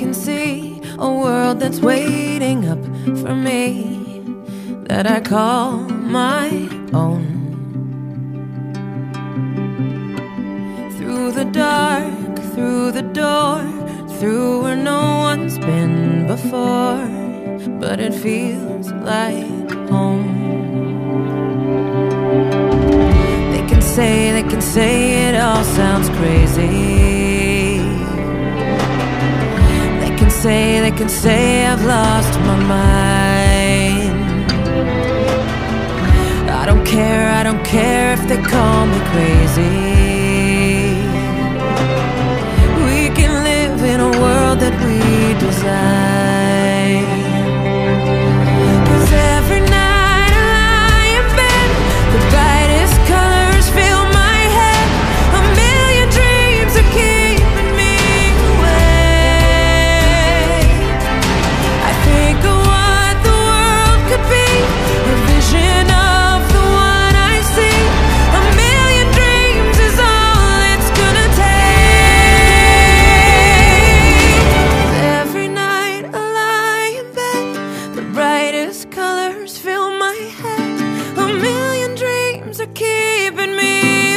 can see a world that's waiting up for me, that I call my own. Through the dark, through the door, through where no one's been before, but it feels like home. They can say it all sounds crazy. They can say I've lost my mind. I don't care if they call me crazy. We can live in a world that we design. 'Cause every night I lie in bed, the brightest colors fill my head. A million dreams are keeping me awake. I think of what the world could be, a vision of the one I see. A million dreams is all it's gonna take. Every night I lie in bed, the brightest colors fill my head. A million dreams are keeping me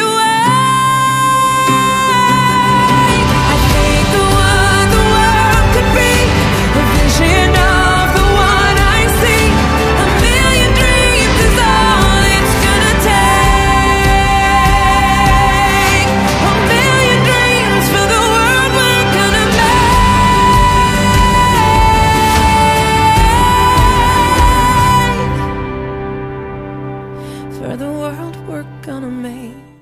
awake. I think of what the world could be, a vision of the one I see. A million dreams is all it's gonna take. A million dreams for the world we're gonna make. For the world we're gonna make.